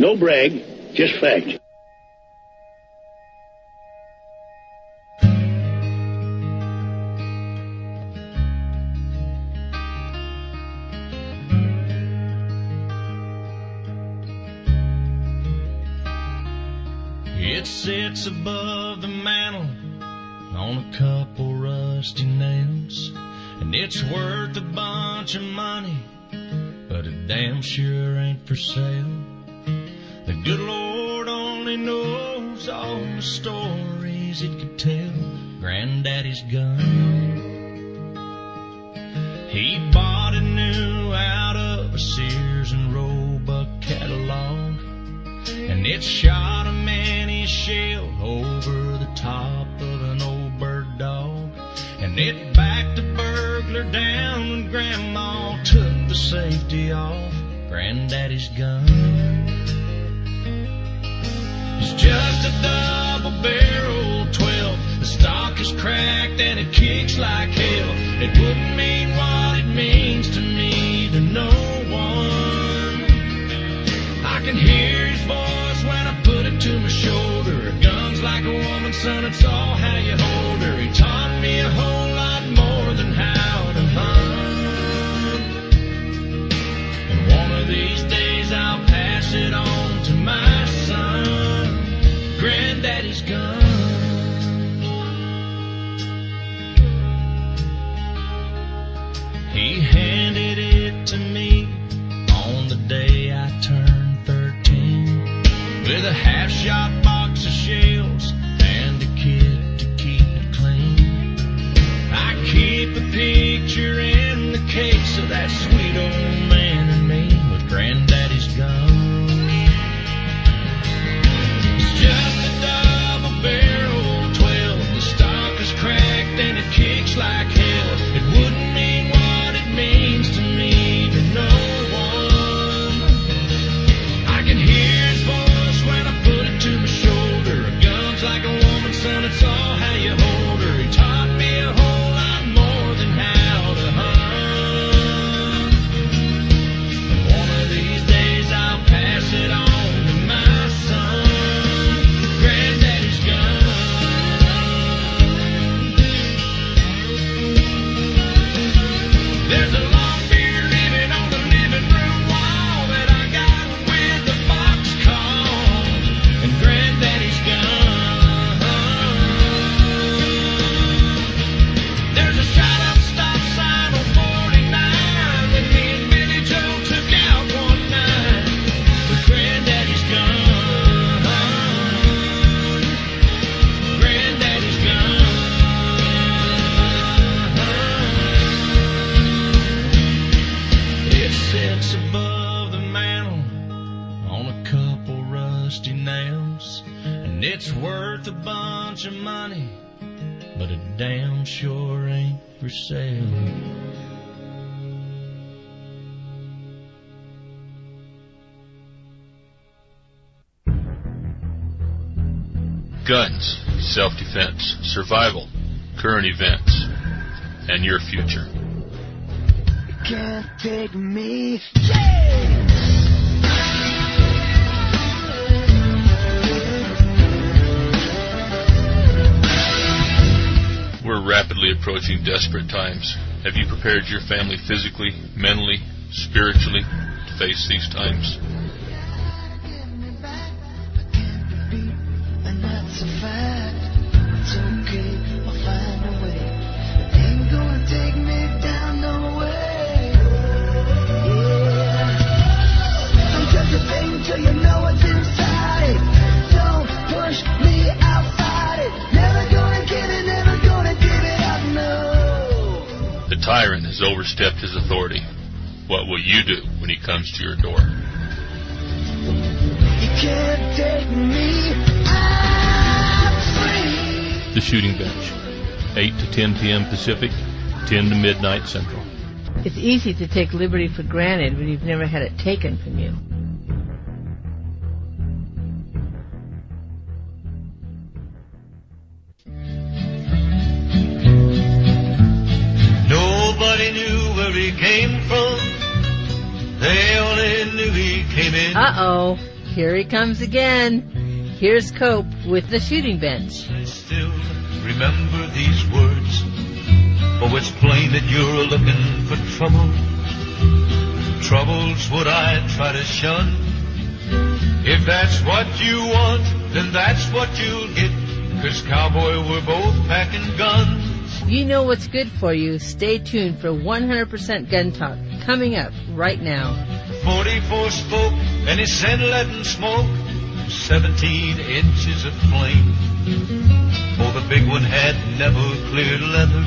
No brag, just fact. It sits above the mantel on a couple rusty nails, and it's worth a bunch of money, but it damn sure ain't for sale. The good Lord only knows all the stories it could tell. Granddaddy's gun, he bought it new out of a Sears and Roebuck catalog, and it shot him in his shell over the top of an old bird dog. And it backed the burglar down when Grandma took the safety off. Granddaddy's gun, it's just a double-barrel 12. The stock is cracked and it kicks like hell. It wouldn't mean what it means to me to no one. I can hear his voice when I put it to my shoulder. A gun's like a woman, son, it's all how you hold her. He taught me a whole lot more than how to hunt. And one of these days I'll pass it on to my son. Granddaddy's gun. He handed it to me on the day I turned 13, with a half-shot box of shells and a kit to keep it clean. I keep a picture in the case of that sweet old man and me with Granddaddy's gun. It's just a double-barrel 12. The stock is cracked and it kicks like hell. It wouldn't mean what it means to me to no one. I can hear his voice when I put it to my shoulder. A gun's like a woman, son, it's all how you hold her. He taught me a whole lot more than how to hunt. And one of these days I'll pass it on to my son. Granddaddy's gun. There's a long beard living on the living room wall that I got with the box call and Granddaddy's gun. There's a shot up stop sign on 49 that me and Billy Joe took out one night with Granddaddy's gun. Granddaddy's gun. It sits above the mantel on a couple rusty nails, and it's worth a bunch of money, but it damn sure ain't for sale. Guns, self-defense, survival, current events, and your future. Can't take me. We're rapidly approaching desperate times. Have you prepared your family physically, mentally, spiritually to face these times? And that's a fact. It's okay, I'll find a way. It ain't gonna take me down no way. Don't touch a thing till you know what's inside it. Don't push me, I'll fight it. Never gonna give it, never gonna give it up, no. The tyrant has overstepped his authority. What will you do when he comes to your door? You can't take me, I'm free. The Shooting Bench, 8 to 10 p.m. Pacific, 10 to midnight Central. It's easy to take liberty for granted when you've never had it taken from you. Nobody knew where he came from. They only knew he came in. Uh-oh. Here he comes again. Here's Cope with the shooting bench. I still remember these words. Oh, it's plain that you're looking for trouble. Trouble's what I try to shun. If that's what you want, then that's what you'll get. 'Cause cowboy, we're both packing guns. You know what's good for you. Stay tuned for 100% Gun Talk coming up right now. 44 spoke and he said letting smoke 17 inches of flame. Oh, the big one had never cleared leather,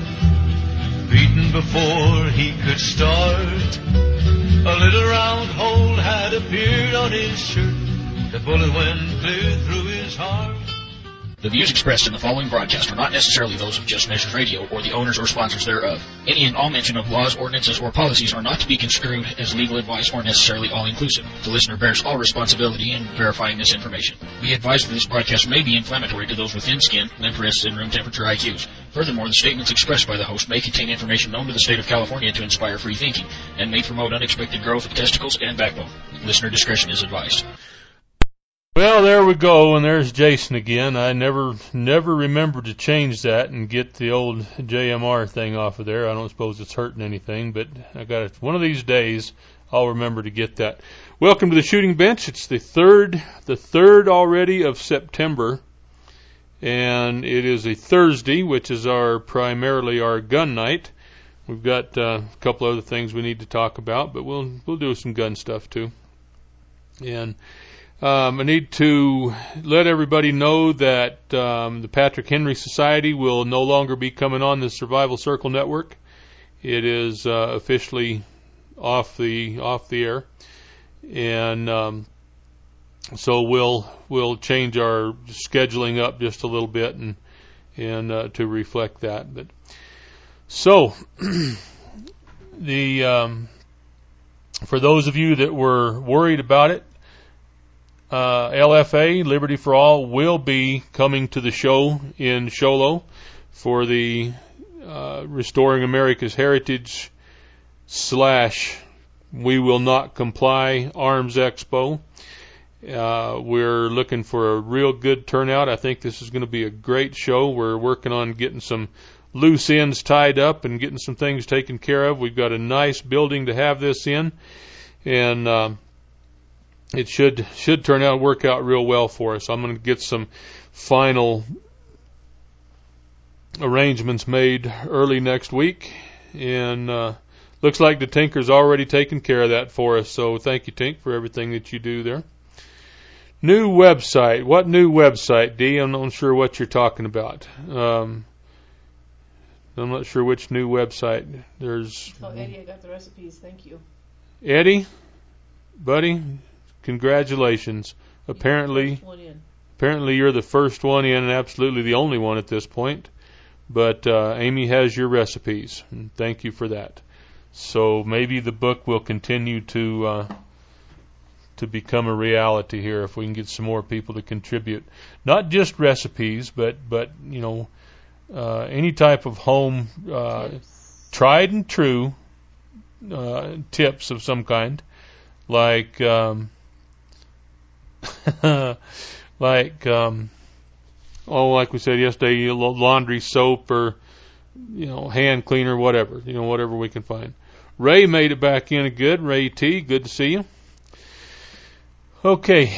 beaten before he could start. A little round hole had appeared on his shirt. The bullet went clear through his heart. The views expressed in the following broadcast are not necessarily those of Just Measures Radio or the owners or sponsors thereof. Any and all mention of laws, ordinances, or policies are not to be construed as legal advice or necessarily all-inclusive. The listener bears all responsibility in verifying this information. Be advised that this broadcast may be inflammatory to those with thin skin, limp wrists, and room temperature IQs. Furthermore, the statements expressed by the host may contain information known to the state of California to inspire free thinking and may promote unexpected growth of testicles and backbone. Listener discretion is advised. Well, there we go, and there's Jason again. I never remembered to change that and get the old JMR thing off of there. I don't suppose it's hurting anything, but I got it. One of these days, I'll remember to get that. Welcome to the Shooting Bench. It's the third already of September, and it is a Thursday, which is primarily our gun night. We've got a couple other things we need to talk about, but we'll do some gun stuff too. And I need to let everybody know that the Patrick Henry Society will no longer be coming on the Survival Circle Network. It is officially off the air, and so we'll change our scheduling up just a little bit and to reflect that. But so for those of you that were worried about it, LFA, Liberty for All, will be coming to the show in Show Low for the Restoring America's Heritage / We Will Not Comply Arms Expo. We're looking for a real good turnout. I think this is going to be a great show. We're working on getting some loose ends tied up and getting some things taken care of. We've got a nice building to have this in, and it should turn out and work out real well for us. I'm going to get some final arrangements made early next week, and looks like the Tinker's already taken care of that for us, so thank you, Tink, for everything that you do there. New website. What new website, Dee? I'm not sure what you're talking about. I'm not sure which new website. There's... Oh, Eddie, I got the recipes. Thank you. Eddie? Buddy? Congratulations. Apparently you're the first one in and absolutely the only one at this point. But Amy has your recipes, and thank you for that. So maybe the book will continue to become a reality here if we can get some more people to contribute. Not just recipes, but any type of home tried and true tips of some kind, like like we said yesterday, laundry soap or hand cleaner, whatever we can find. Ray made it back in good. Ray T, good to see you. Okay,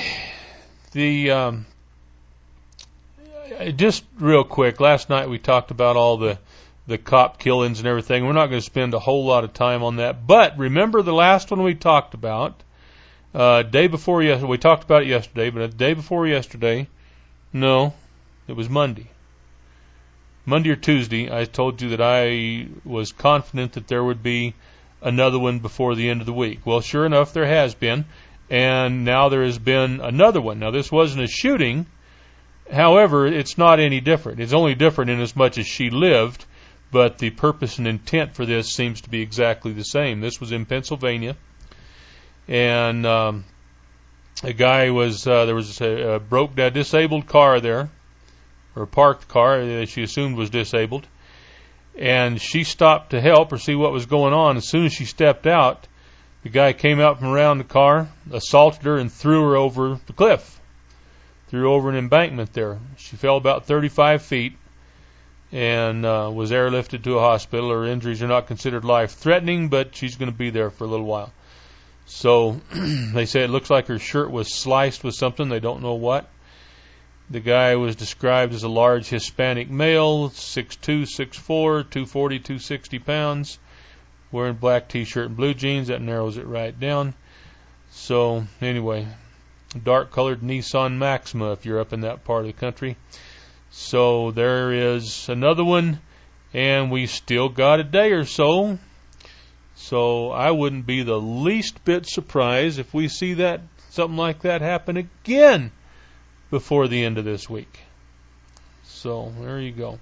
just real quick, last night we talked about all the cop killings and everything. We're not going to spend a whole lot of time on that, but remember the last one we talked about, day before yesterday. We talked about it yesterday, but the day before yesterday, no, it was Monday or Tuesday, I told you that I was confident that there would be another one before the end of the week. Well, sure enough, there has been, and now there has been another one. Now, this wasn't a shooting. However, it's not any different. It's only different in as much as she lived, but the purpose and intent for this seems to be exactly the same. This was in Pennsylvania, and a guy was, there was a disabled car there, or a parked car that she assumed was disabled, and she stopped to help or see what was going on. As soon as she stepped out, The guy came out from around the car, assaulted her, and threw her over the cliff. Threw her over an embankment there. She fell about 35 feet and was airlifted to a hospital. Her injuries are not considered life-threatening, but she's going to be there for a little while. So they say it looks like her shirt was sliced with something. They don't know what. The guy was described as a large Hispanic male, 6'2", 6'4", 240, 260 pounds, wearing black T-shirt and blue jeans. That narrows it right down. So anyway, dark-colored Nissan Maxima if you're up in that part of the country. So there is another one, and we still got a day or so. So I wouldn't be the least bit surprised if we see that something like that happen again before the end of this week. So there you go.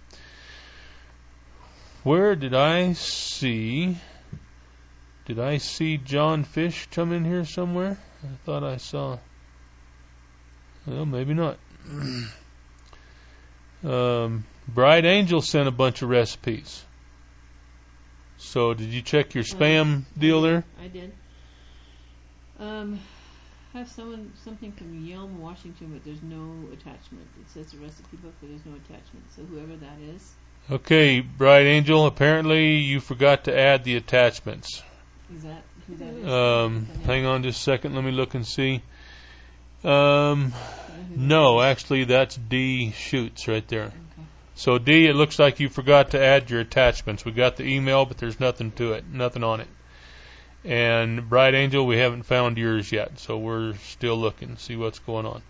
Where did I see John Fish come in here somewhere? I thought I saw. Well, maybe not. Bright Angel sent a bunch of recipes. So did you check your spam deal there? I did. Have something from Yelm, Washington, but there's no attachment. It says the recipe book, but there's no attachment. So whoever that is. Okay, Bright Angel, apparently you forgot to add the attachments. Is that who that is? Hang on just a second. Let me look and see. No, actually that's D Shoots right there. Okay. So D, it looks like you forgot to add your attachments. We got the email, but there's nothing to it, nothing on it. And Bright Angel, we haven't found yours yet, so we're still looking to see what's going on.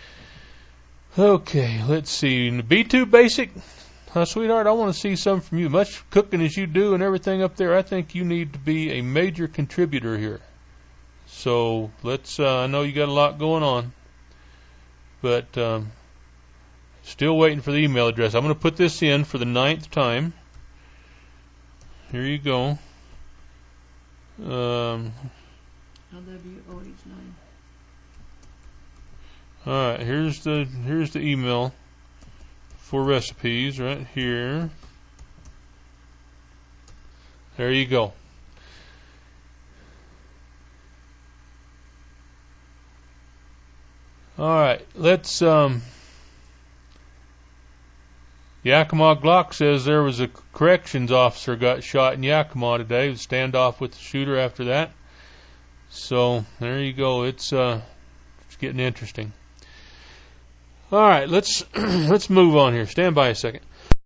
Okay, let's see. B2 Basic, sweetheart, I want to see some from you. Much cooking as you do and everything up there, I think you need to be a major contributor here. So let's, I know you got a lot going on, but still waiting for the email address. I'm going to put this in for the 9th time. Here you go. LWOH9. Alright, here's the email for recipes right here. There you go. Alright, let's Yakima Glock says there was a corrections officer got shot in Yakima today. Standoff with the shooter after that. So there you go. It's getting interesting. All right, let's move on here. Stand by a second.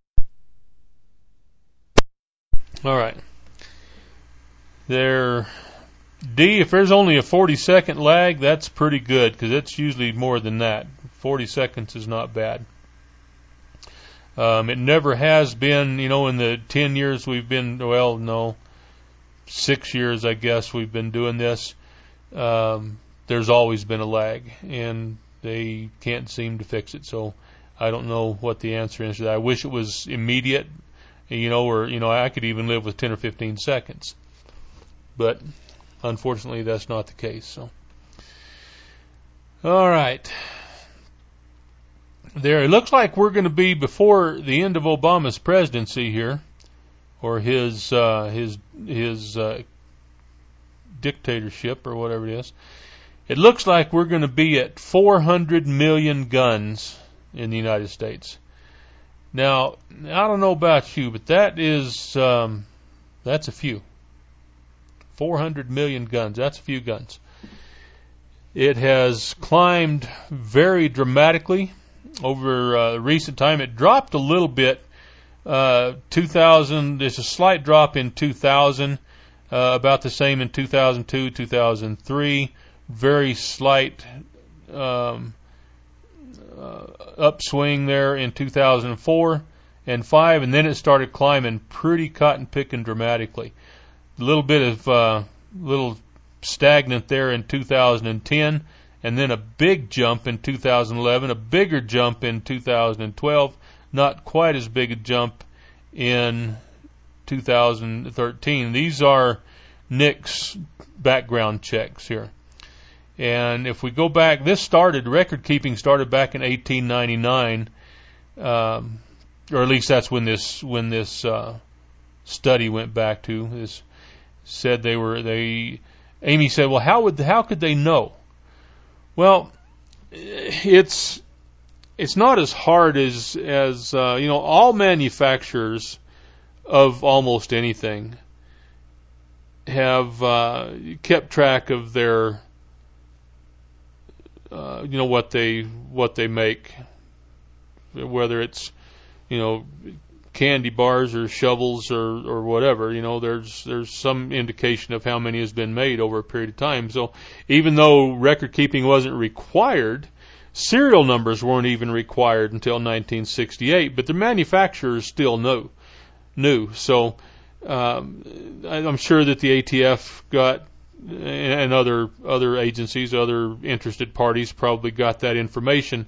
All right. There, D. If there's only a 40-second lag, that's pretty good because it's usually more than that. 40 seconds is not bad. It never has been, in the 10 years we've been, 6 years, I guess, we've been doing this. There's always been a lag, and they can't seem to fix it. So I don't know what the answer is to that. I wish it was immediate, or I could even live with 10 or 15 seconds. But unfortunately, that's not the case. So, all right. There, it looks like we're going to be before the end of Obama's presidency here, or his dictatorship, or whatever it is. It looks like we're going to be at 400 million guns in the United States. Now, I don't know about you, but that's a few. 400 million guns. That's a few guns. It has climbed very dramatically over recent time. It dropped a little bit. 2000. There's a slight drop in 2000. About the same in 2002, 2003. Very slight upswing there in 2004 and 5, and then it started climbing pretty cotton picking dramatically. A little bit of little stagnant there in 2010, and then a big jump in 2011, a bigger jump in 2012, not quite as big a jump in 2013. These are NICS background checks here. And if we go back, record keeping started back in 1899, or at least that's when this study went back to. This said they Amy said, well, how could they know? Well, it's not as hard as all manufacturers of almost anything have kept track of their what they make, whether it's candy bars or shovels or whatever. There's some indication of how many has been made over a period of time. So even though record keeping wasn't required, serial numbers weren't even required until 1968, but the manufacturers still knew. So I'm sure that the ATF got, and other agencies, other interested parties probably got that information,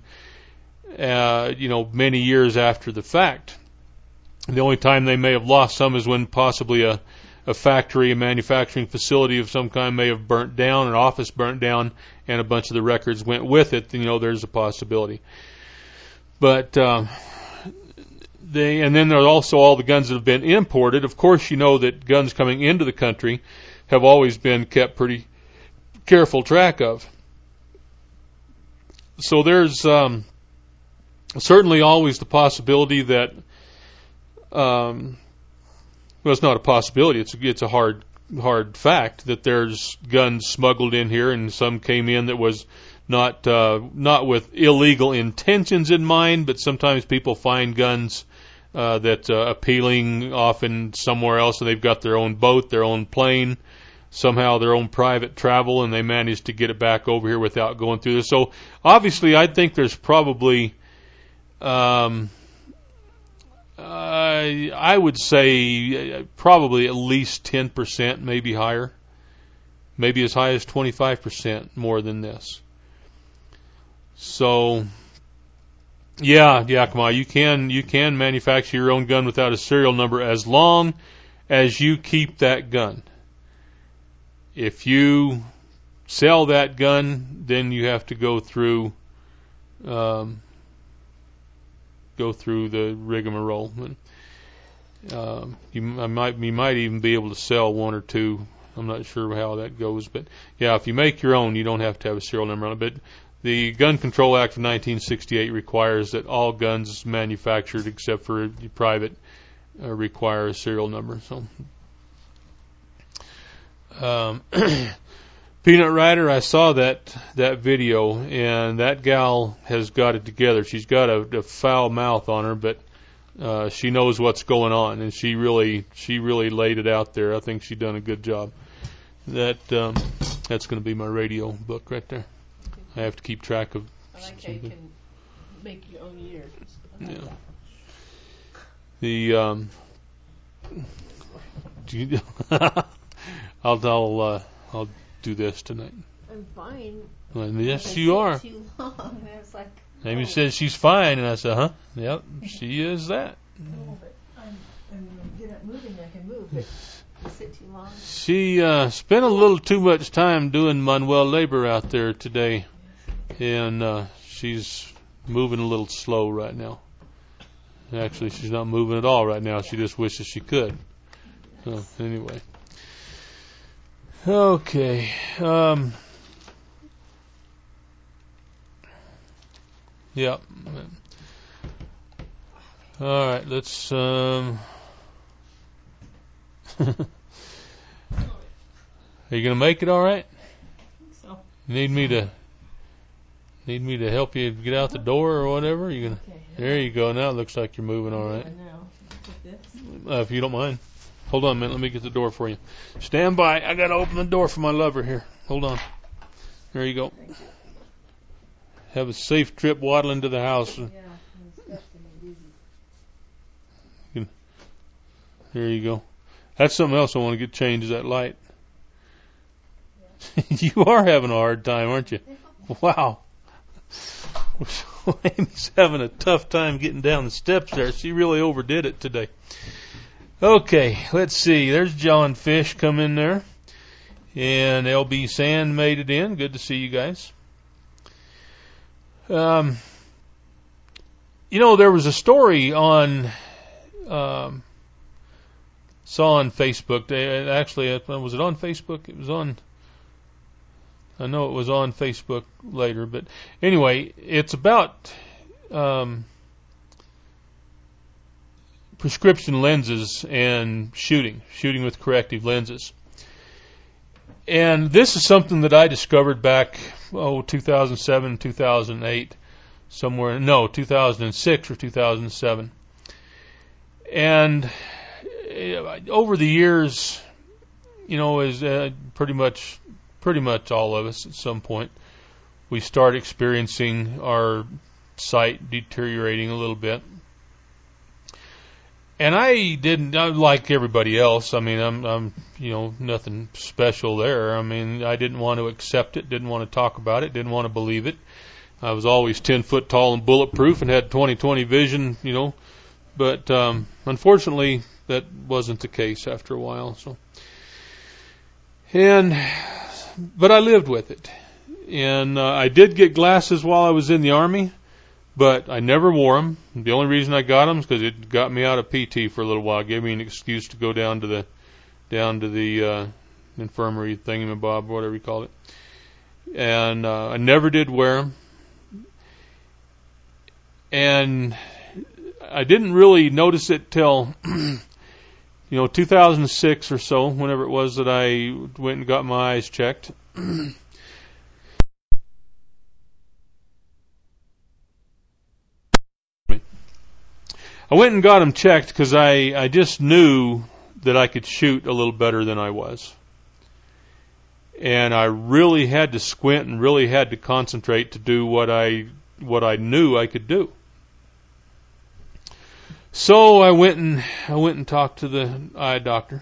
many years after the fact. The only time they may have lost some is when possibly a factory, a manufacturing facility of some kind may have burnt down, an office burnt down, and a bunch of the records went with it. There's a possibility. But and then there's also all the guns that have been imported. Of course, that guns coming into the country have always been kept pretty careful track of. So there's certainly always the possibility that, it's not a possibility, it's a hard fact that there's guns smuggled in here, and some came in that was not with illegal intentions in mind, but sometimes people find guns that appealing often somewhere else, and they've got their own boat, their own plane, somehow their own private travel, and they manage to get it back over here without going through this. So obviously I think there's probably I would say probably at least 10%, maybe higher, maybe as high as 25% more than this. So come on, you can manufacture your own gun without a serial number as long as you keep that gun. If you sell that gun, then you have to go through the rigmarole. You might even be able to sell one or two. I'm not sure how that goes, but if you make your own, you don't have to have a serial number on it. But the Gun Control Act of 1968 requires that all guns manufactured except for private require a serial number. So, Peanut Rider, I saw that video, and that gal has got it together. She's got a foul mouth on her, but she knows what's going on, and she really laid it out there. I think she done a good job. That's going to be my radio book right there. I have to keep track of. I like how you can make your own year. I'll do this tonight. I'm fine. Well, yes, you are. Too long. Like, Amy says she's fine, and I said, huh? Yep, she is that. No, but I'm good at moving. I can move, but you sit too long. She spent a little too much time doing manual labor out there today, and she's moving a little slow right now. Actually, she's not moving at all right now. She just wishes she could. So, anyway. Okay. Yeah. All right. Let's. Are you gonna make it all right? I think so. You need me to help you get out the door or whatever? You gonna? Okay. There you go. Now it looks like you're moving all right. Now, take this. If you don't mind. Hold on a minute. Let me get the door for you. Stand by. I got to open the door for my lover here. Hold on. There you go. Have a safe trip waddling to the house. Yeah, I'm busy. There you go. That's something else I want to get changed, is that light. You are having a hard time, aren't you? Wow. Amy's having a tough time getting down the steps there. She really overdid it today. Okay, let's see. There's John Fish come in there. And LB Sand made it in. Good to see you guys. There was a story on, saw on Facebook. Actually, was it on Facebook? It was on I know it was on Facebook later, but anyway, it's about prescription lenses and shooting with corrective lenses. And this is something that I discovered back, 2007, 2008, 2006 or 2007. And over the years, as pretty much all of us at some point, we start experiencing our sight deteriorating a little bit. And I like everybody else. I mean, I'm nothing special there. I mean, I didn't want to accept it, didn't want to talk about it, didn't want to believe it. I was always 10 foot tall and bulletproof and had 20/20 vision, but unfortunately that wasn't the case after a while. But I lived with it. And I did get glasses while I was in the Army, but I never wore them. The only reason I got them is because it got me out of PT for a little while. It gave me an excuse to go down to the infirmary thingamabob, whatever you call it. And I never did wear them. And I didn't really notice it till 2006 or so, whenever it was that I went and got my eyes checked. I went and got them checked because I just knew that I could shoot a little better than I was. And I really had to squint and really had to concentrate to do what I knew I could do. So I went and talked to the eye doctor.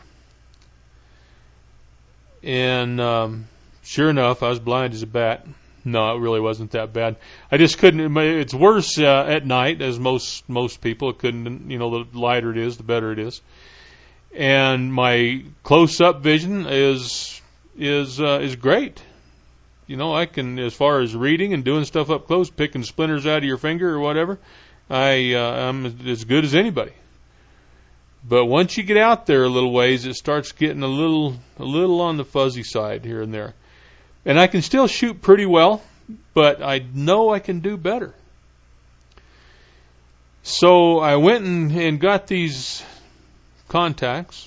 And sure enough, I was blind as a bat. No, it really wasn't that bad. I just couldn't. It's worse at night, as most people. It couldn't. The lighter it is, the better it is. And my close-up vision is great. I can, as far as reading and doing stuff up close, picking splinters out of your finger or whatever, I'm as good as anybody. But once you get out there a little ways, it starts getting a little on the fuzzy side here and there. And I can still shoot pretty well, but I know I can do better. So I went and got these contacts.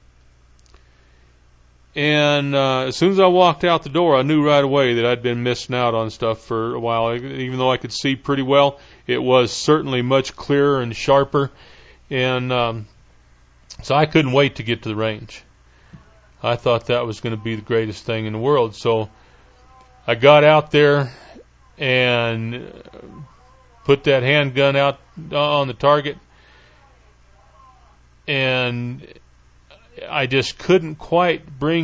And as soon as I walked out the door, I knew right away that I'd been missing out on stuff for a while. Even though I could see pretty well, it was certainly much clearer and sharper. And so I couldn't wait to get to the range. I thought that was going to be the greatest thing in the world. So I got out there and put that handgun out on the target, and I just couldn't quite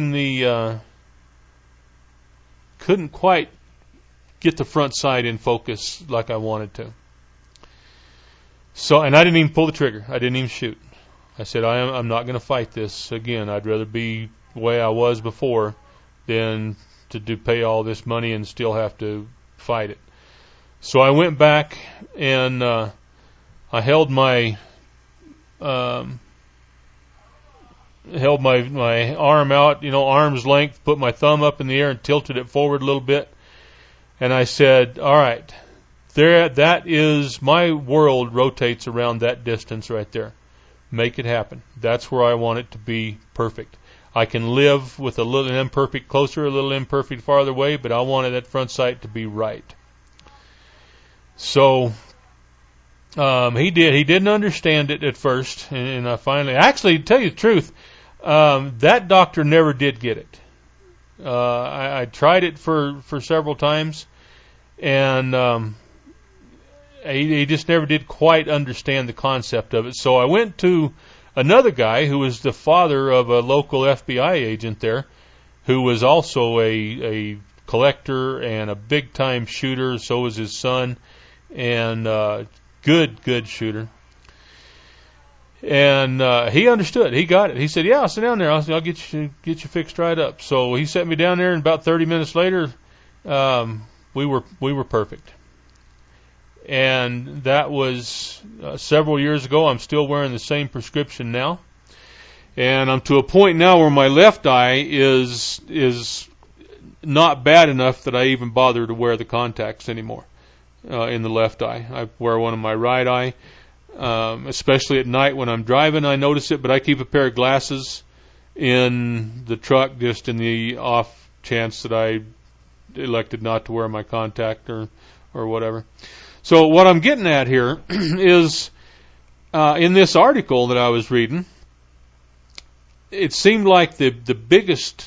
get the front sight in focus like I wanted to. So, and I didn't even pull the trigger. I didn't even shoot. I said, I'm not going to fight this again. I'd rather be the way I was before than to pay all this money and still have to fight it. So I went back and I held my arm out, arm's length, put my thumb up in the air and tilted it forward a little bit. And I said, all right, that is, my world rotates around that distance right there. Make it happen. That's where I want it to be perfect. I can live with a little imperfect closer, a little imperfect farther away, but I wanted that front sight to be right. So he did. He didn't understand it at first, and I finally, actually, to tell you the truth, that doctor never did get it. I tried it for several times, and he just never did quite understand the concept of it. So I went to another guy who was the father of a local FBI agent there, who was also a collector and a big-time shooter. So was his son, and good shooter. And he understood. He got it. He said, "Yeah, I'll sit down there. I'll get you fixed right up." So he set me down there, and about 30 minutes later, we were perfect. And that was several years ago. I'm still wearing the same prescription now, and I'm to a point now where my left eye is not bad enough that I even bother to wear the contacts anymore in the left eye. I wear one in my right eye, especially at night when I'm driving. I notice it, but I keep a pair of glasses in the truck just in the off chance that I elected not to wear my contact or whatever. So what I'm getting at here is in this article that I was reading, it seemed like the biggest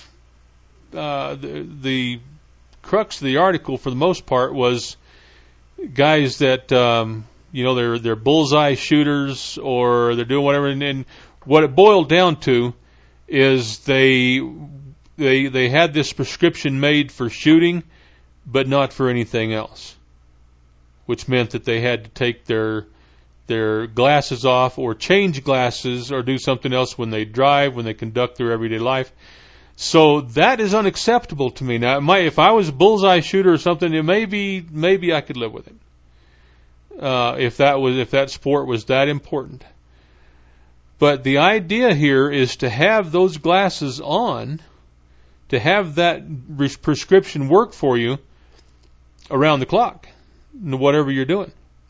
the crux of the article for the most part was guys that they're bullseye shooters or they're doing whatever, and what it boiled down to is they had this prescription made for shooting but not for anything else, which meant that they had to take their glasses off or change glasses or do something else when they drive, when they conduct their everyday life. So that is unacceptable to me. Now, if I was a bullseye shooter or something, maybe I could live with it. If that sport was that important. But the idea here is to have those glasses on, to have that prescription work for you around the clock, whatever you're doing.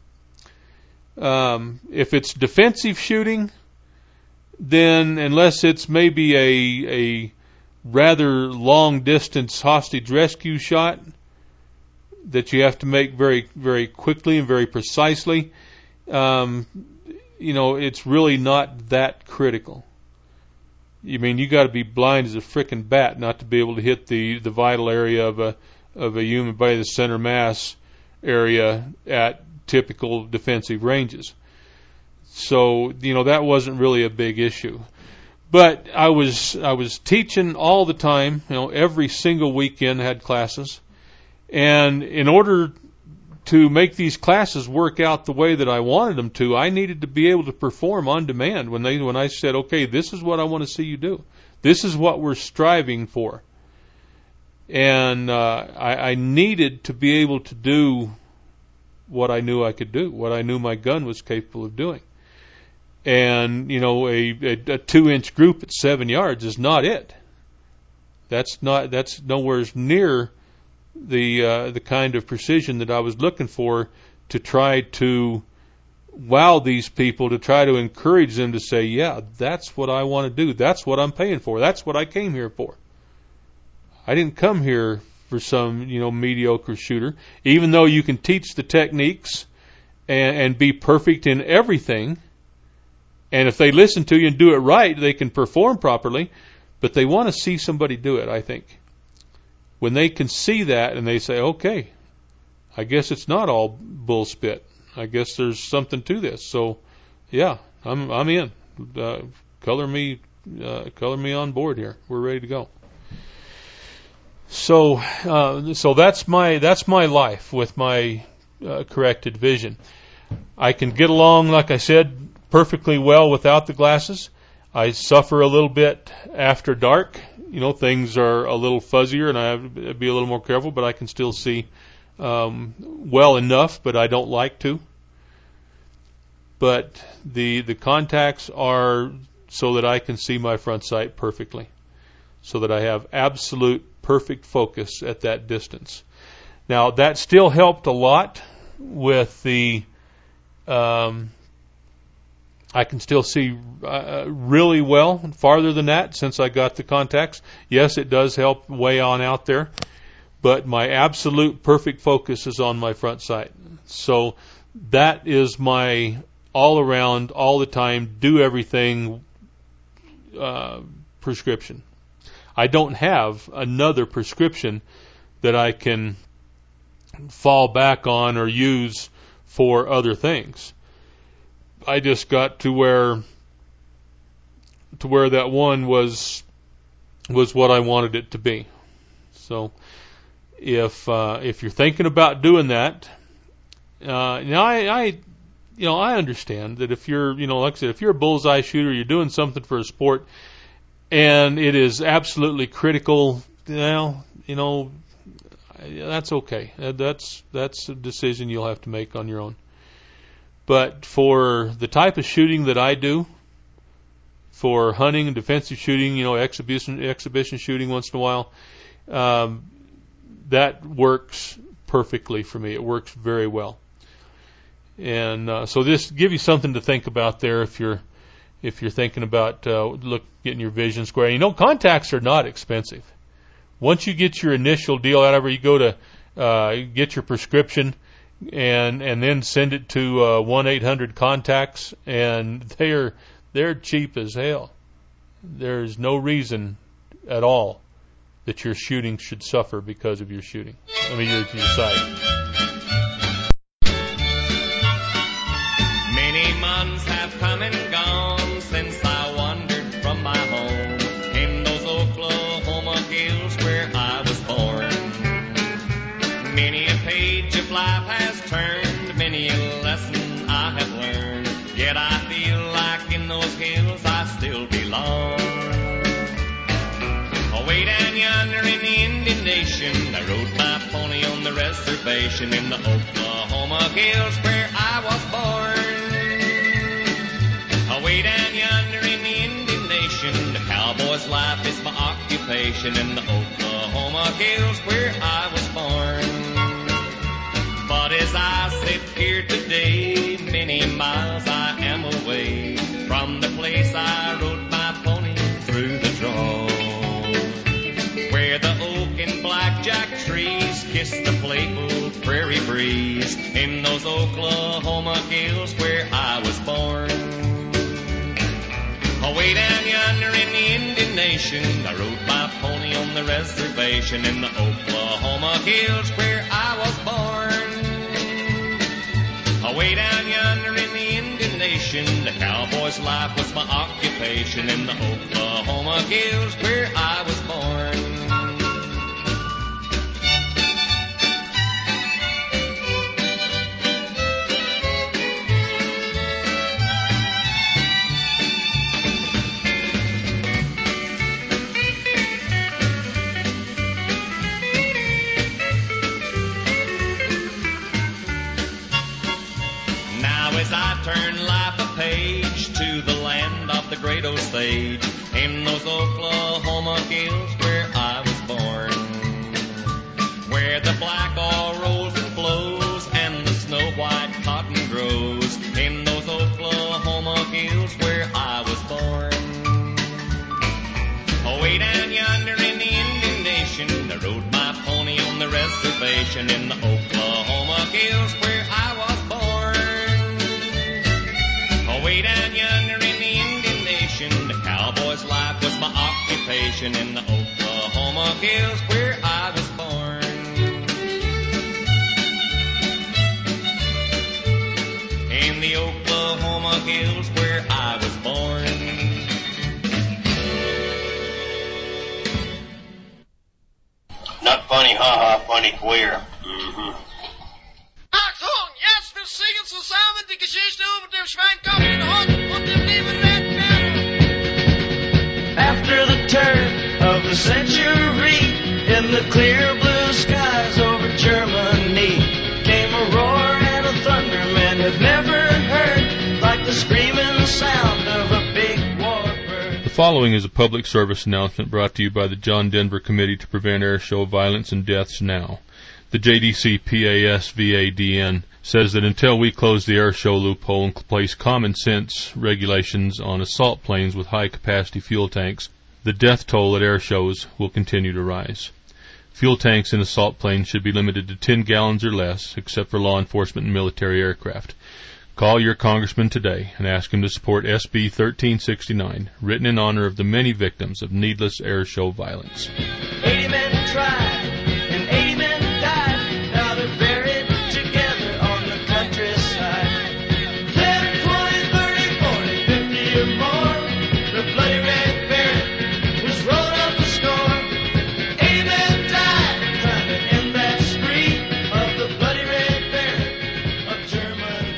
If it's defensive shooting, then unless it's maybe a rather long distance hostage rescue shot that you have to make very, very quickly and very precisely, it's really not that critical. You got to be blind as a frickin' bat not to be able to hit the vital area of a human by the center mass area at typical defensive ranges. So, that wasn't really a big issue. But I was teaching all the time, every single weekend I had classes. And in order to make these classes work out the way that I wanted them to, I needed to be able to perform on demand when I said, okay, this is what I want to see you do. This is what we're striving for. And I needed to be able to do what I knew I could do, what I knew my gun was capable of doing. And, a 2-inch group at 7 yards is not it. That's nowhere near the kind of precision that I was looking for to try to wow these people, to try to encourage them to say, yeah, that's what I want to do. That's what I'm paying for. That's what I came here for. I didn't come here for some, mediocre shooter. Even though you can teach the techniques and be perfect in everything, and if they listen to you and do it right, they can perform properly, but they want to see somebody do it, I think. When they can see that and they say, okay, I guess it's not all bull spit. I guess there's something to this. So, yeah, I'm in. Color me on board here. We're ready to go. So that's my life with my corrected vision. I can get along, like I said, perfectly well without the glasses. I suffer a little bit after dark. Things are a little fuzzier and I have to be a little more careful, but I can still see well enough, but I don't like to. But the contacts are so that I can see my front sight perfectly, so that I have absolute perfect focus at that distance. Now, that still helped a lot with the I can still see really well farther than that since I got the contacts. Yes, it does help way on out there, but my absolute perfect focus is on my front sight. So that is my all around, all the time, do everything prescription. I don't have another prescription that I can fall back on or use for other things. I just got to where that one was what I wanted it to be. So if you're thinking about doing that, now I understand that if you're, like I said, if you're a bullseye shooter, you're doing something for a sport, and it is absolutely critical, that's okay. That's a decision you'll have to make on your own. But for the type of shooting that I do, for hunting and defensive shooting, exhibition shooting once in a while, that works perfectly for me. It works very well. And so this give you something to think about there if you're thinking about getting your vision square. You know, contacts are not expensive. Once you get your initial deal, however, you go to get your prescription and then send it to 1-800-CONTACTS, and they're cheap as hell. There's no reason at all that your shooting should suffer because of your shooting. I mean, your sight. Many months have come and gone since I wandered from my home in those Oklahoma hills where I was born. Many a page of life has turned, many a lesson I have learned, yet I feel like in those hills I still belong. Way down yonder in the Indian Nation, I rode my pony on the reservation in the Oklahoma hills where I was born. Way down yonder in the Indian Nation, the cowboy's life is my occupation in the Oklahoma hills where I was born. But as I sit here today, many miles I am away from the place I rode my pony through the draw, where the oak and blackjack trees kiss the playful prairie breeze in those Oklahoma hills where I was born. Way down yonder in the Indian Nation, I rode my pony on the reservation in the Oklahoma hills where I was born. Way down yonder in the Indian Nation, the cowboy's life was my occupation in the Oklahoma hills where I was born. As I turn life a page to the land of the great Osage in those Oklahoma hills where I was born, where the black oil rolls and flows and the snow white cotton grows in those Oklahoma hills where I was born. Way down yonder in the Indian Nation, I rode my pony on the reservation in the Oklahoma hills where I was born. Way down yonder in the Indian Nation, the cowboy's life was my occupation in the Oklahoma hills where I was born. In the Oklahoma hills where I was born. Not funny, ha-ha, funny queer. Mm-hmm. Achtung, jetzt wir singen zusammen die Geschichte über den Schweinkopf und dem lieben Redman. After the turn of the century, in the clear blue skies over Germany, came a roar and a thunder men have never heard, like the screaming sound of a big warbird. The following is a public service announcement brought to you by the John Denver Committee to Prevent Air Show Violence and Deaths Now. The JDC-PASVADN says that until we close the air show loophole and place common sense regulations on assault planes with high-capacity fuel tanks, the death toll at air shows will continue to rise. Fuel tanks in assault planes should be limited to 10 gallons or less, except for law enforcement and military aircraft. Call your congressman today and ask him to support SB 1369, written in honor of the many victims of needless air show violence. 80 men tried and 80 men died. Now they're buried together on the countryside. 10, 20, 30, 40, 50 or more. The bloody red baron was rolling up the score. 80 men died trying to end that spree of the bloody red baron of Germany.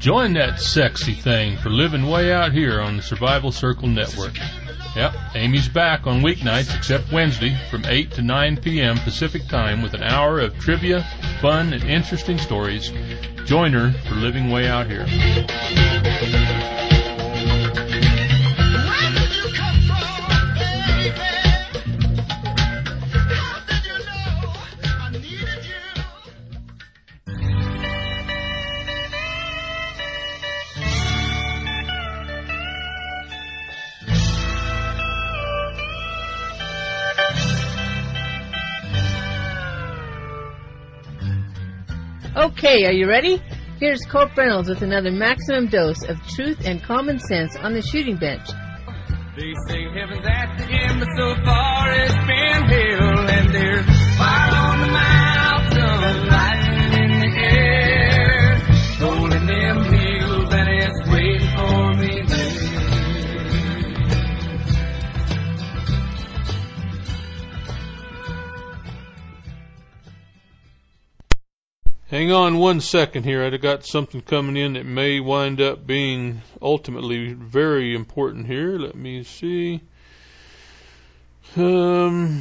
Join that sexy thing for living way out here on the Survival Circle Network. Yep, Amy's back on weeknights except Wednesday from 8 to 9 p.m. Pacific Time with an hour of trivia, fun, and interesting stories. Join her for living way out here. Okay, are you ready? Here's Colt Reynolds with another maximum dose of truth and common sense on the shooting bench. They say heaven's at the end, but so far it's been hell, and there's fire on the mountain, lightning in the air, gold in them hills, and it's waiting for me there. Hang on 1 second here. I've got something coming in that may wind up being ultimately very important here. Let me see. Alright,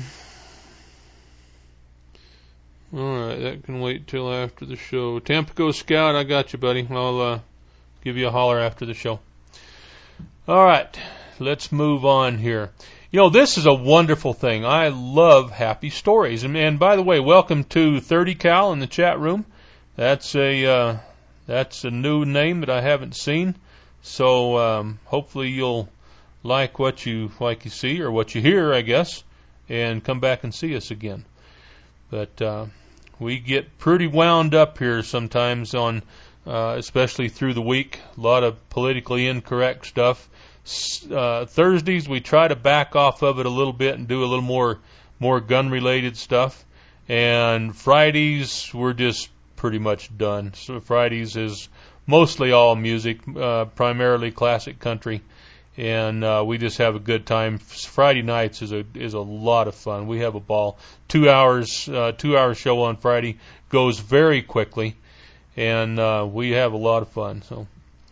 that can wait till after the show. Tampico Scout, I got you, buddy. I'll give you a holler after the show. Alright, let's move on here. You know, this is a wonderful thing. I love happy stories. And by the way, welcome to 30 Cal in the chat room. That's a new name that I haven't seen. So hopefully you'll like what you see or what you hear, I guess, and come back and see us again. But we get pretty wound up here sometimes on, especially through the week, a lot of politically incorrect stuff. Thursdays we try to back off of it a little bit and do a little more gun-related stuff. And Fridays we're just pretty much done. So Fridays is mostly all music, primarily classic country, and we just have a good time. Friday nights is a lot of fun. We have a ball. 2 hour show on Friday goes very quickly, and we have a lot of fun. So,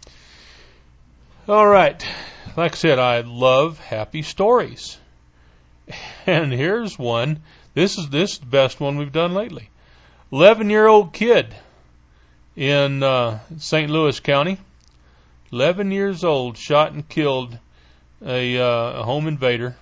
all right, like I said, I love happy stories, and here's one. This is the best one we've done lately. 11-year-old kid in St. Louis County, 11 years old, shot and killed a home invader.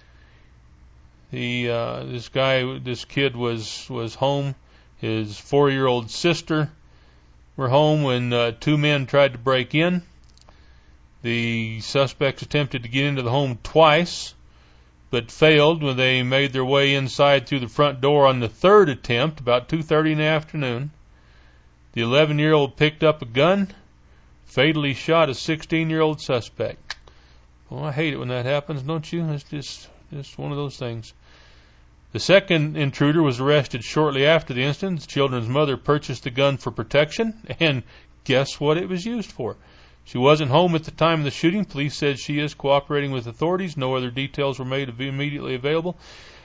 This kid was home. His 4-year-old sister were home when 2 men tried to break in. The suspects attempted to get into the home twice, but failed when they made their way inside through the front door on the third attempt, about 2:30 in the afternoon. The 11-year-old picked up a gun, fatally shot a 16-year-old suspect. Well, I hate it when that happens, don't you? It's just one of those things. The second intruder was arrested shortly after the incident. The children's mother purchased the gun for protection, and guess what it was used for? She wasn't home at the time of the shooting. Police said she is cooperating with authorities. No other details were made immediately available.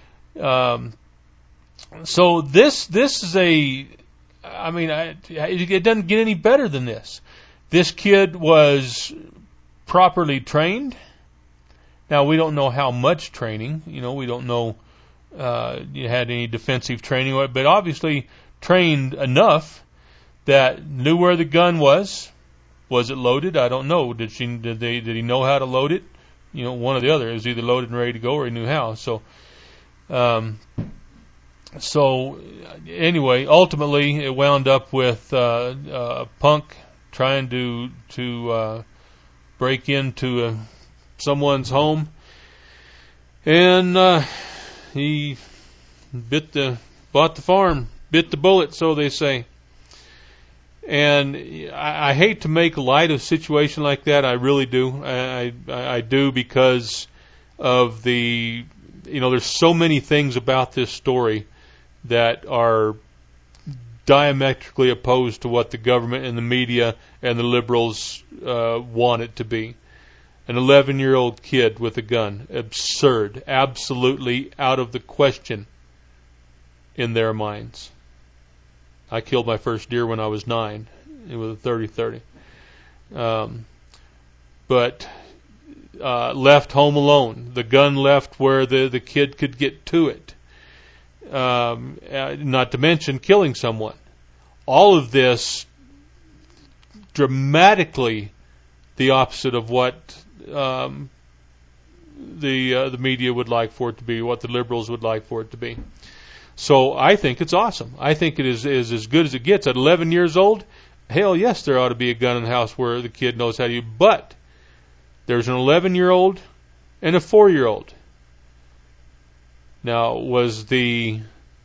So this is it doesn't get any better than this. This kid was properly trained. Now, we don't know how much training. We don't know you had any defensive training, but obviously trained enough that knew where the gun was. Was it loaded? I don't know. Did he know how to load it? One or the other. It was either loaded and ready to go, or he knew how. So anyway, ultimately it wound up with a punk trying to break into someone's home, and he bought the farm, bit the bullet, so they say. And I hate to make light of a situation like that. I really do. I do, because of there's so many things about this story that are diametrically opposed to what the government and the media and the liberals want it to be. An 11-year-old kid with a gun. Absurd. Absolutely out of the question in their minds. I killed my first deer when I was 9 with a 30-30. but left home alone. The gun left where the kid could get to it. Not to mention killing someone. All of this dramatically the opposite of what the media would like for it to be, what the liberals would like for it to be. So I think it's awesome. I think it is as good as it gets. At 11 years old, hell yes, there ought to be a gun in the house where the kid knows how to use. But there's an 11-year-old and a 4-year-old. Now, was the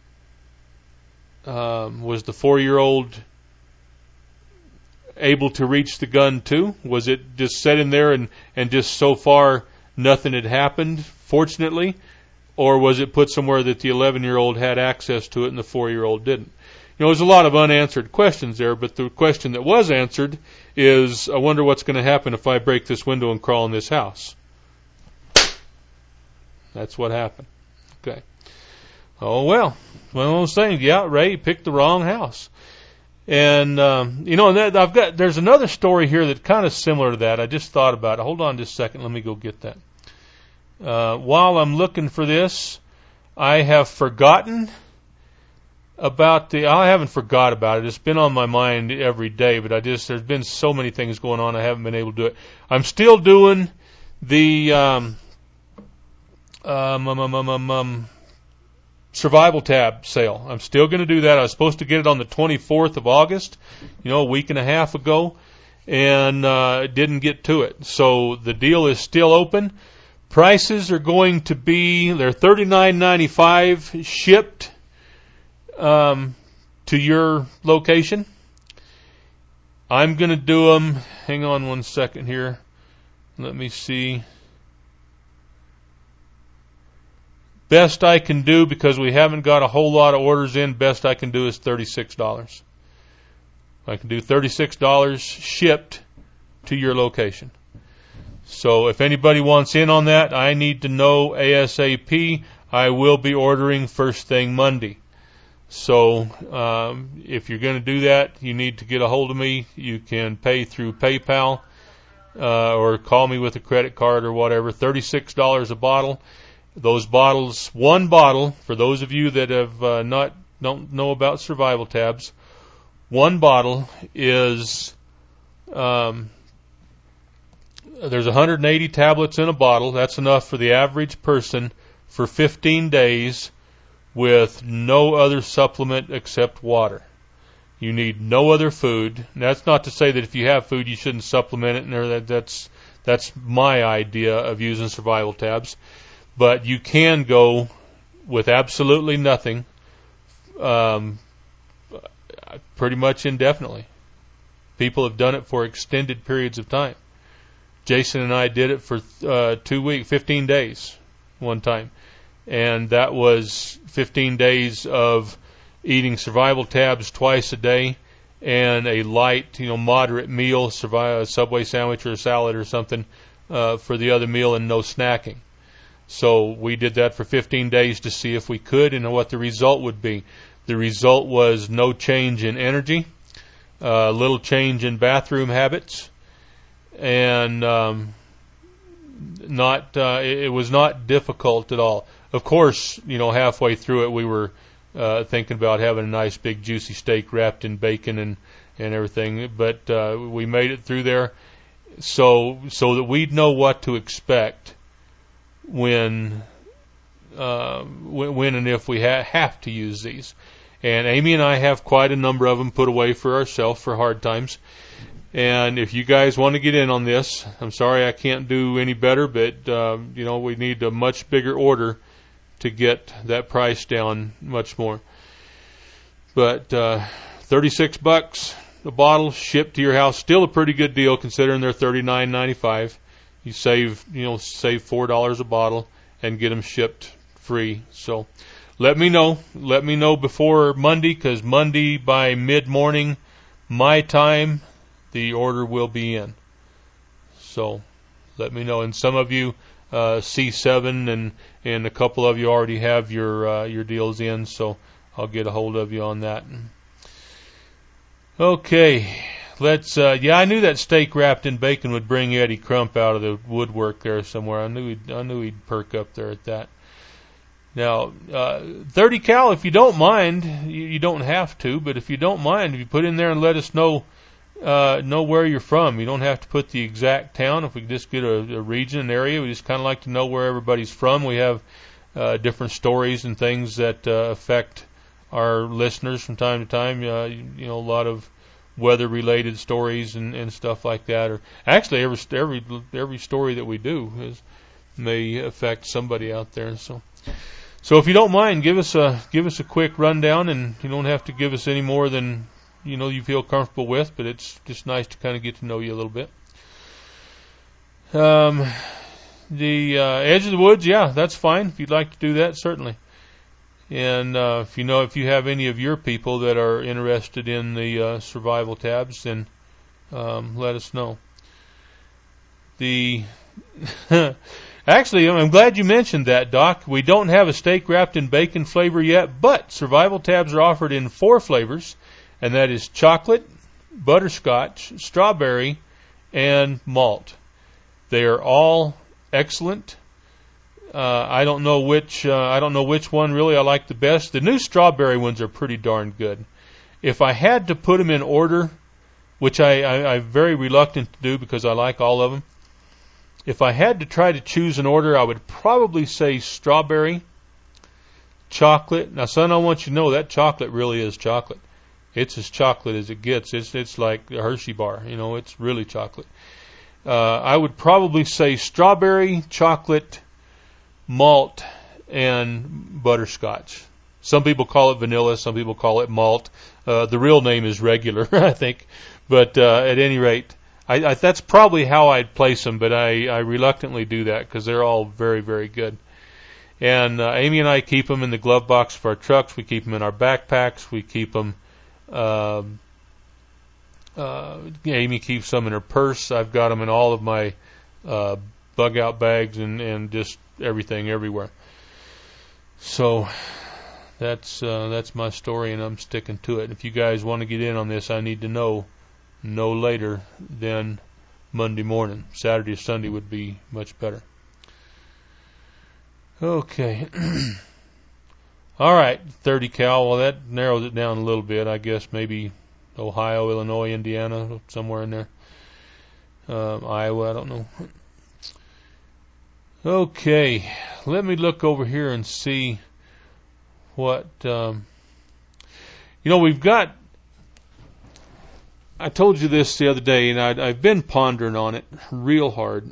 4-year-old able to reach the gun too? Was it just sitting there and just so far nothing had happened, fortunately? Or was it put somewhere that the 11-year-old had access to it and the 4-year-old didn't? You know, there's a lot of unanswered questions there, but the question that was answered is, I wonder what's going to happen if I break this window and crawl in this house. That's what happened. Okay. Oh, well. One of those things. Yeah, Ray, you picked the wrong house. And, you know, and there's another story here that's kind of similar to that. I just thought about it. Hold on just a second. Let me go get that. While I'm looking for this, I have forgotten about I haven't forgot about it. It's been on my mind every day, but there's been so many things going on, I haven't been able to do it. I'm still doing the, Survival Tab sale. I'm still going to do that. I was supposed to get it on the 24th of August, you know, a week and a half ago, and didn't get to it. So the deal is still open. Prices are going to be, they're $39.95 shipped to your location. I'm going to do them, hang on one second here. Let me see. Best I can do, because we haven't got a whole lot of orders in, best I can do is $36. I can do $36 shipped to your location. So if anybody wants in on that, I need to know ASAP. I will be ordering first thing Monday. So if you're going to do that, you need to get a hold of me. You can pay through PayPal or call me with a credit card or whatever. $36 a bottle. Those bottles, one bottle, for those of you that have don't know about survival tabs, one bottle is there's 180 tablets in a bottle. That's enough for the average person for 15 days with no other supplement except water. You need no other food. And that's not to say that if you have food you shouldn't supplement it. And that's my idea of using survival tabs. But you can go with absolutely nothing, pretty much indefinitely. People have done it for extended periods of time. Jason and I did it for 2 weeks, 15 days one time. And that was 15 days of eating survival tabs twice a day and a light, moderate meal, a Subway sandwich or a salad or something for the other meal, and no snacking. So we did that for 15 days to see if we could and what the result would be. The result was no change in energy, little change in bathroom habits, and it was not difficult at all. Of course, halfway through it we were thinking about having a nice big juicy steak wrapped in bacon and everything, but we made it through there so that we'd know what to expect when and if we have to use these. And Amy and I have quite a number of them put away for ourselves for hard times. And if you guys want to get in on this, I'm sorry I can't do any better, but we need a much bigger order to get that price down much more. But $36 a bottle shipped to your house, still a pretty good deal considering they're $39.95. You save $4 a bottle and get them shipped free. So let me know before Monday, because Monday by mid-morning my time, the order will be in. So let me know. And some of you C7 and a couple of you already have your deals in, so I'll get a hold of you on that. Okay, let's. Yeah, I knew that steak wrapped in bacon would bring Eddie Crump out of the woodwork there somewhere. I knew he'd perk up there at that. Now, 30 cal, if you don't mind, you don't have to, but if you don't mind, if you put in there and let us know where you're from. You don't have to put the exact town. If we just get a region, an area, we just kind of like to know where everybody's from. We have different stories and things that affect our listeners from time to time. You know, a lot of weather-related stories and stuff like that. Or actually, every story that we do may affect somebody out there. So if you don't mind, give us a quick rundown, and you don't have to give us any more than you feel comfortable with, but it's just nice to kind of get to know you a little bit. The edge of the woods, yeah, that's fine. If you'd like to do that, certainly. And if you have any of your people that are interested in the survival tabs, then let us know. Actually, I'm glad you mentioned that, Doc. We don't have a steak wrapped in bacon flavor yet, but survival tabs are offered in 4 flavors, and that is chocolate, butterscotch, strawberry, and malt. They are all excellent. I don't know which one really I like the best. The new strawberry ones are pretty darn good. If I had to put them in order, which I'm very reluctant to do because I like all of them, if I had to try to choose an order, I would probably say strawberry, chocolate. Now, son, I want you to know that chocolate really is chocolate. It's as chocolate as it gets. It's like a Hershey bar. It's really chocolate. I would probably say strawberry, chocolate, malt, and butterscotch. Some people call it vanilla. Some people call it malt. The real name is regular, I think. But at any rate, that's probably how I'd place them, but I reluctantly do that because they're all very, very good. And Amy and I keep them in the glove box of our trucks. We keep them in our backpacks. We keep them. Amy keeps some in her purse. I've got them in all of my bug out bags and just everything everywhere. So that's my story, and I'm sticking to it. If you guys want to get in on this, I need to know no later than Monday morning. Saturday or Sunday would be much better. Okay. All right, 30 cal. Well, that narrows it down a little bit. I guess maybe Ohio, Illinois, Indiana, somewhere in there. Iowa, I don't know. Okay, let me look over here and see what... we've got... I told you this the other day, and I've been pondering on it real hard.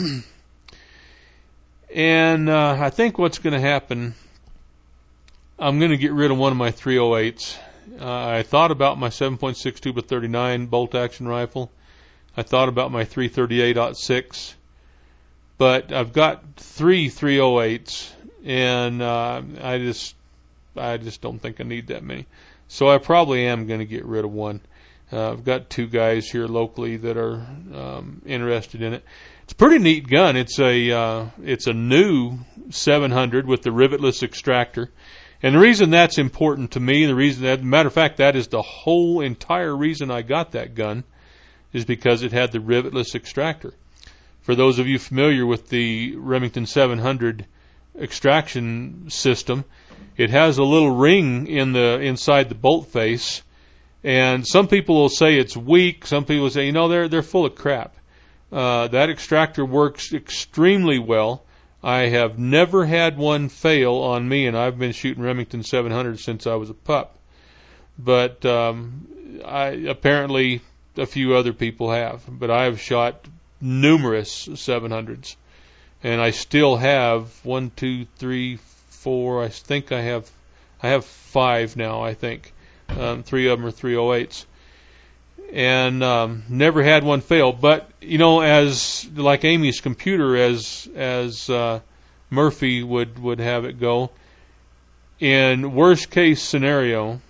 And I think what's going to happen, I'm going to get rid of one of my 308s. I thought about my 7.62 by 39 bolt-action rifle. I thought about my 338-06. But I've got 3 308s, and I just don't think I need that many. So I probably am going to get rid of one. I've got 2 guys here locally that are interested in it. It's a pretty neat gun. It's a new 700 with the rivetless extractor. And the reason that's important to me, matter of fact, that is the whole entire reason I got that gun, is because it had the rivetless extractor. For those of you familiar with the Remington 700 extraction system, it has a little ring inside the bolt face. And some people will say it's weak. Some people will say, they're full of crap. That extractor works extremely well. I have never had one fail on me, and I've been shooting Remington 700 since I was a pup. But apparently a few other people have. But I have shot numerous 700s, and I still have 1, 2, 3, 4. I think I have 5 now. I think 3 of them are 308s, and never had one fail. But as like Amy's computer, as Murphy would have it go, in worst case scenario,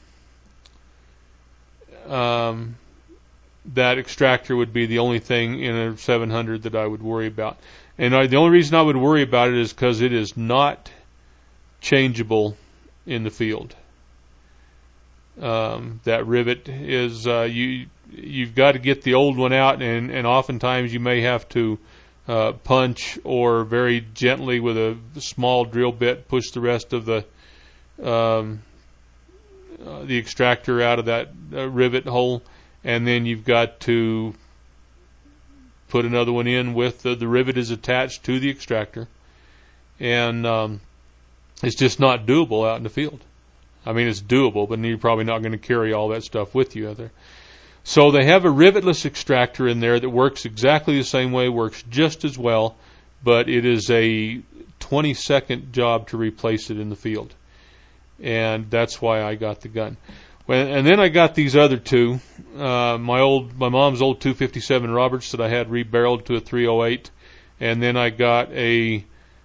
that extractor would be the only thing in a 700 that I would worry about. And the only reason I would worry about it is because it is not changeable in the field. That rivet is you've got to get the old one out, and oftentimes you may have to punch or very gently with a small drill bit push the rest of the extractor out of that rivet hole, and then you've got to put another one in with the rivet is attached to the extractor, and it's just not doable out in the field. I mean, it's doable, but you're probably not going to carry all that stuff with you out there. So they have a rivetless extractor in there that works exactly the same way, works just as well, but it is a 20-second job to replace it in the field. And that's why I got the gun. And then I got these other two, my mom's old 257 Roberts that I had rebarreled to a 308, and then I got a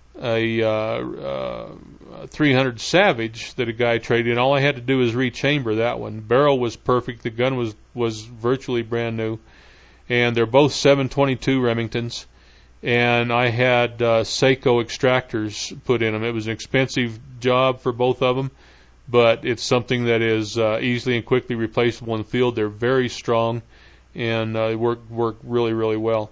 300 Savage that a guy traded in. All I had to do was rechamber that one. Barrel was perfect. The gun was virtually brand new, and they're both 722 Remingtons. And I had Seiko extractors put in them. It was an expensive job for both of them, but it's something that is easily and quickly replaceable in the field. They're very strong, and they work really, really well.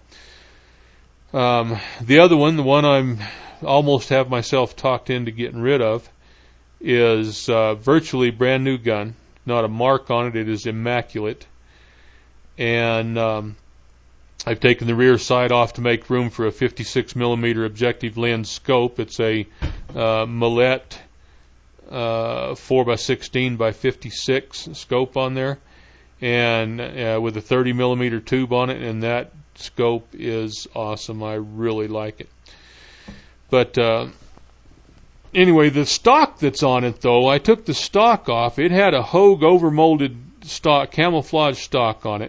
The other one, the one I'm almost have myself talked into getting rid of, is virtually brand new gun. Not a mark on it. It is immaculate. And I've taken the rear sight off to make room for a 56 millimeter objective lens scope. It's a Millette 4x16 by 56 scope on there, and with a 30 millimeter tube on it, and that scope is awesome. I really like it. But anyway, the stock that's on it, though, I took the stock off. It had a Hogue overmolded stock, camouflage stock on it.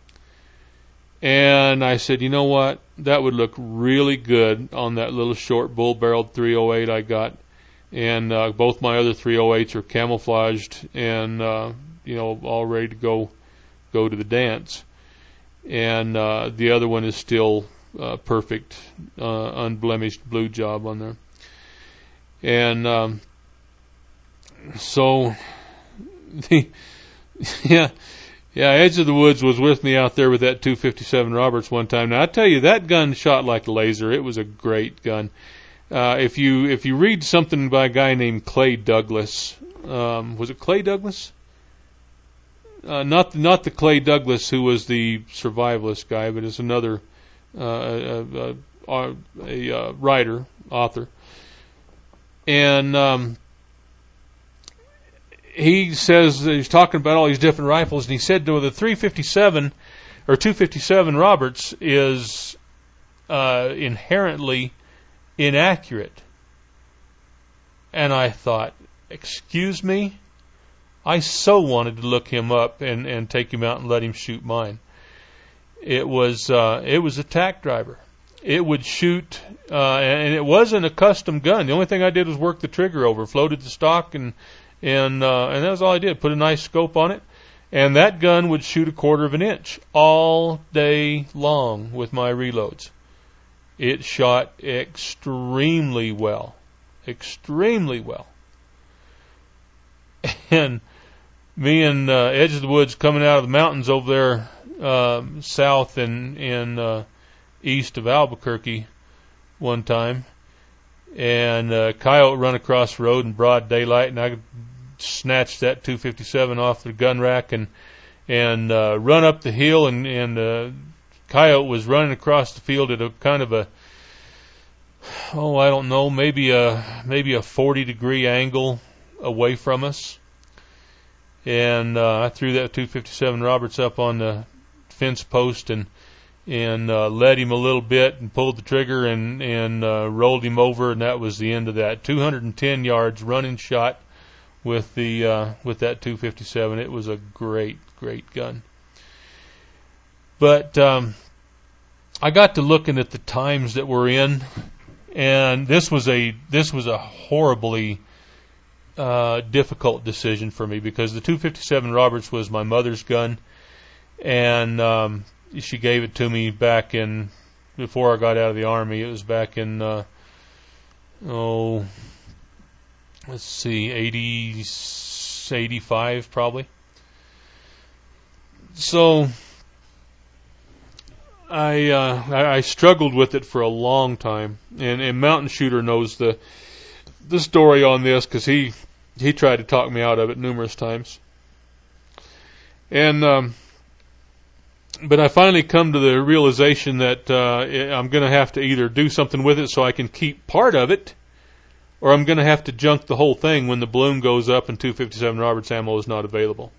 And I said, you know what? That would look really good on that little short bull-barreled 308 I got. And both my other 308s are camouflaged and, all ready to go to the dance. And the other one is still perfect, unblemished blue job on there. And so, Edge of the Woods was with me out there with that 257 Roberts one time. Now I tell you, that gun shot like a laser. It was a great gun. If you read something by a guy named Clay Douglas, was it Clay Douglas? Not the Clay Douglas who was the survivalist guy, but it's another a writer, author, and he says he's talking about all these different rifles, and he said the 357 or 257 Roberts is inherently inaccurate. And I thought, excuse me? I so wanted to look him up and take him out and let him shoot mine. It was a tack driver. It would shoot, and it wasn't a custom gun. The only thing I did was work the trigger over, floated the stock, and that was all I did. Put a nice scope on it, and that gun would shoot 1/4 of an inch all day long with my reloads. It shot extremely well. And me and Edge of the Woods coming out of the mountains over there south and east of Albuquerque one time, and coyote run across the road in broad daylight, and I snatched that 257 off the gun rack and run up the hill, and coyote was running across the field at a kind of maybe a 40-degree angle away from us. And I threw that 257 Roberts up on the fence post and led him a little bit and pulled the trigger and rolled him over, and that was the end of that. 210 yards running shot with that 257. It was a great gun. But I got to looking at the times that we're in, and this was a horribly difficult decision for me, because the 257 Roberts was my mother's gun, and she gave it to me back in before I got out of the Army. It was back in 86 was 85 probably. So I struggled with it for a long time, and Mountain Shooter knows the story on this because he tried to talk me out of it numerous times. And but I finally come to the realization that I'm going to have to either do something with it so I can keep part of it, or I'm going to have to junk the whole thing when the balloon goes up and 257 Roberts ammo is not available.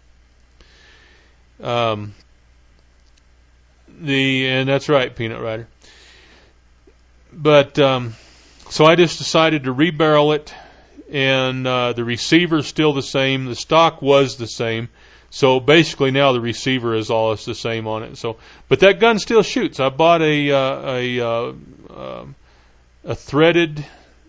And that's right, Peanut Rider. But so I just decided to rebarrel it, and the receiver's still the same. The stock was the same. So basically now the receiver is all the same on it. So, but that gun still shoots. I bought a threaded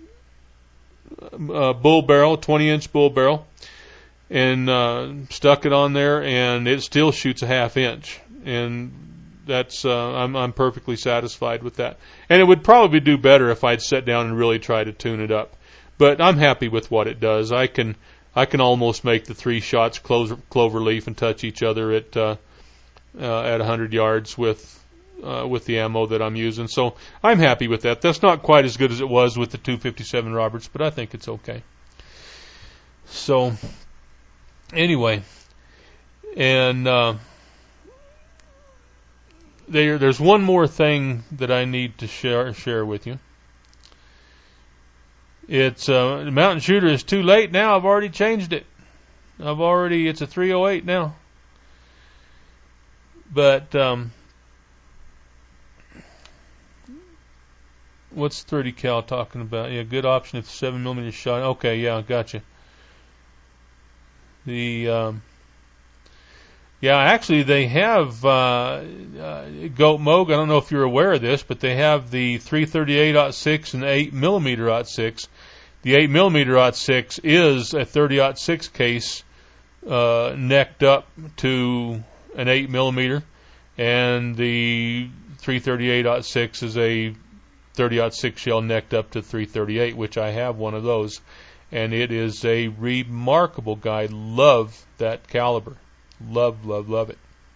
bull barrel, 20-inch bull barrel, and stuck it on there, and it still shoots a half-inch. And that's I'm perfectly satisfied with that. And it would probably do better if I'd sat down and really tried to tune it up. But I'm happy with what it does. I can almost make the 3 shots clover leaf and touch each other at 100 yards with the ammo that I'm using. So I'm happy with that. That's not quite as good as it was with the 257 Roberts, but I think it's okay. So anyway, and there's one more thing that I need to share with you. It's Mountain Shooter is too late now. I've already changed it. It's a 308 now. But what's 30 cal talking about? Yeah, good option if 7mm shot. Okay, yeah, gotcha. Actually they have Goat Moog. I don't know if you're aware of this, but they have the 338-06 and 8mm-06. The 8mm-06 is a 30-06 case necked up to an 8mm, and the 338-06 is a 30-06 shell necked up to 338, which I have one of those, and it is a remarkable guide. Love that caliber. Love it.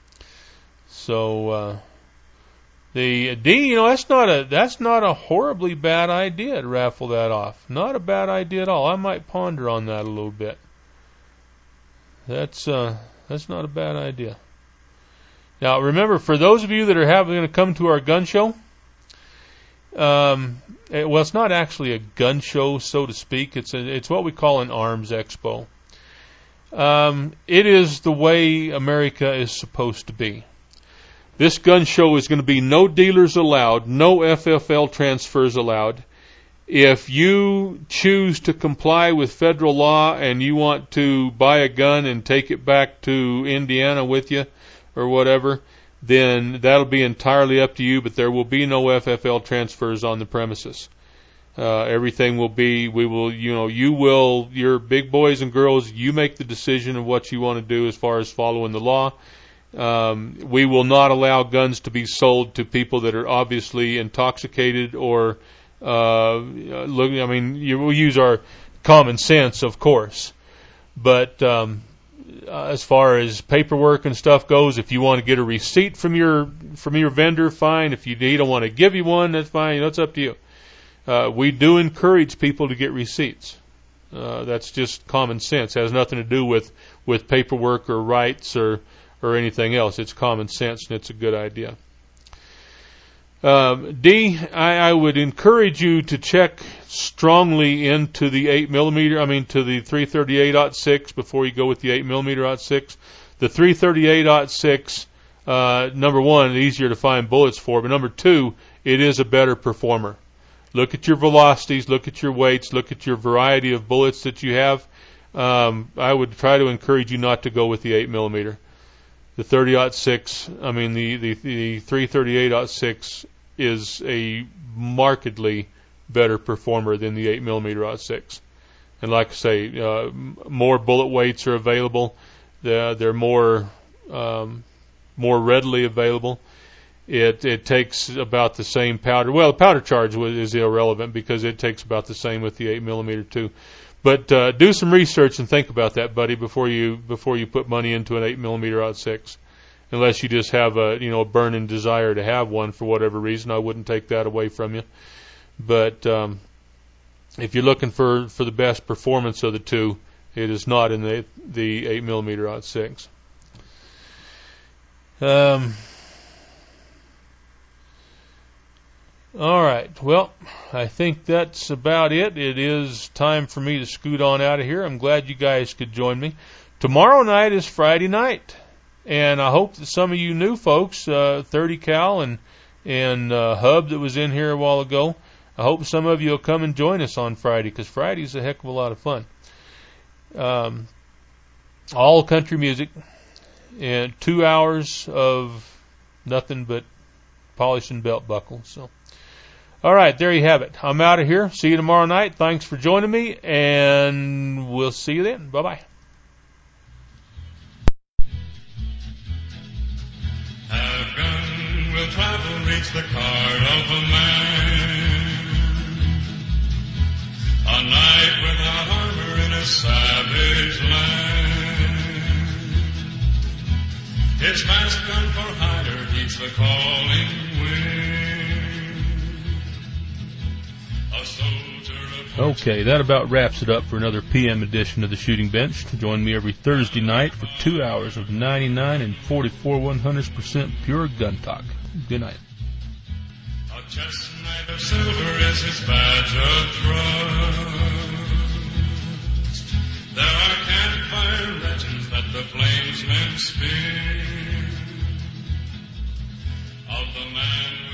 So the D, that's not a horribly bad idea to raffle that off. Not a bad idea at all. I might ponder on that a little bit. That's not a bad idea. Now remember, for those of you that are going to come to our gun show, it's not actually a gun show, so to speak. It's what we call an arms expo. It is the way America is supposed to be. This gun show is going to be no dealers allowed, no FFL transfers allowed. If you choose to comply with federal law and you want to buy a gun and take it back to Indiana with you or whatever, then that'll be entirely up to you, but there will be no FFL transfers on the premises. Everything will be, your big boys and girls, you make the decision of what you want to do as far as following the law. We will not allow guns to be sold to people that are obviously intoxicated or, we'll use our common sense, of course. But, as far as paperwork and stuff goes, if you want to get a receipt from your vendor, fine. If you don't want to give you one, that's fine. It's up to you. We do encourage people to get receipts. That's just common sense. It has nothing to do with paperwork or rights or anything else. It's common sense, and it's a good idea. D, I would encourage you to check strongly into the 8mm, to the 338-06 before you go with the 8mm-06. The 338-06, number one, it's easier to find bullets for, but number two, it is a better performer. Look at your velocities, look at your weights, look at your variety of bullets that you have. I would try to encourage you not to go with the 8mm. The 30-06, the 338-06 is a markedly better performer than the 8mm-06. And like I say, more bullet weights are available. They're more readily available. It takes about the same powder. Well, the powder charge is irrelevant because it takes about the same with the 8mm too. But do some research and think about that, buddy, before you put money into an 8mm .6. Unless you just have a burning desire to have one for whatever reason, I wouldn't take that away from you. But if you're looking for the best performance of the two, it is not in the 8mm .6. All right. Well, I think that's about it. It is time for me to scoot on out of here. I'm glad you guys could join me. Tomorrow night is Friday night, and I hope that some of you new folks, 30 Cal and Hub that was in here a while ago, I hope some of you will come and join us on Friday, because Friday's a heck of a lot of fun. All country music, and 2 hours of nothing but polishing belt buckles. So, all right, there you have it. I'm out of here. See you tomorrow night. Thanks for joining me, and we'll see you then. Bye-bye. Our gun will travel, reach the card of a man. A knight without armor in a savage land. His fast gun for hider heeds the calling wind. A soldier of Okay, that about wraps it up for another PM edition of the Shooting Bench. Join me every Thursday night for 2 hours of 99 and 44 100% pure gun talk. Good night. A chestnut of silver is his badge of trust. There are campfire legends that the flamesmen spin of the man